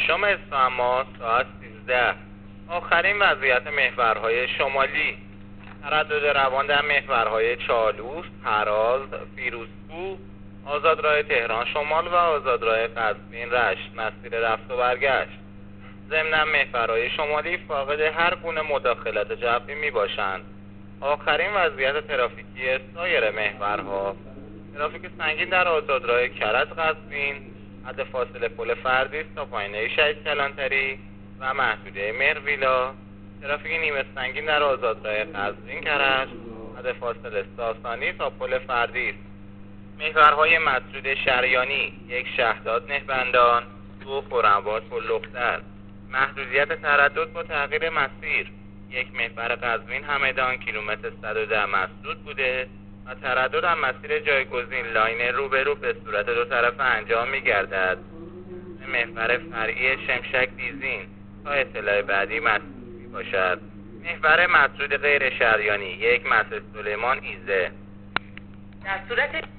ششم اسفند ماه ساعت 13. آخرین وضعیت محورهای شمالی: تردد روان در محورهای چالوس، هراز، فیروزکوه، آزادراه تهران شمال و آزادراه قزوین رشت مسیر رفت و برگشت. ضمن محورهای شمالی فاقد هر گونه مداخلت جوی می باشند. آخرین وضعیت ترافیکی سایر محورها: ترافیک سنگین در آزادراه کرج قزوین، حد فاصله پل فردیس تا پایینه شهید کلانتری و محدوده مهرویلا. ترافیک نیمه سنگین در آزادراه قزوین کرج، حد فاصله ساسانی تا پل فردیس. محورهای مسدود شریانی: 1 شهداد نهبندان، 2 خرم‌آباد پل‌لختر. محدودیت تردد با تغییر مسیر: 1 محور قزوین همدان کیلومتر 110 مسدود بوده و تردد هم مسیر جایگزین لاین روبرو به صورت دو طرفه انجام می‌گردد. محور فرعی شمشک دیزین تا اطلاع بعدی مسدود می‌باشد. محور مسدود غیر شریانی: 1 مسجد سلیمان ایزه. در صورت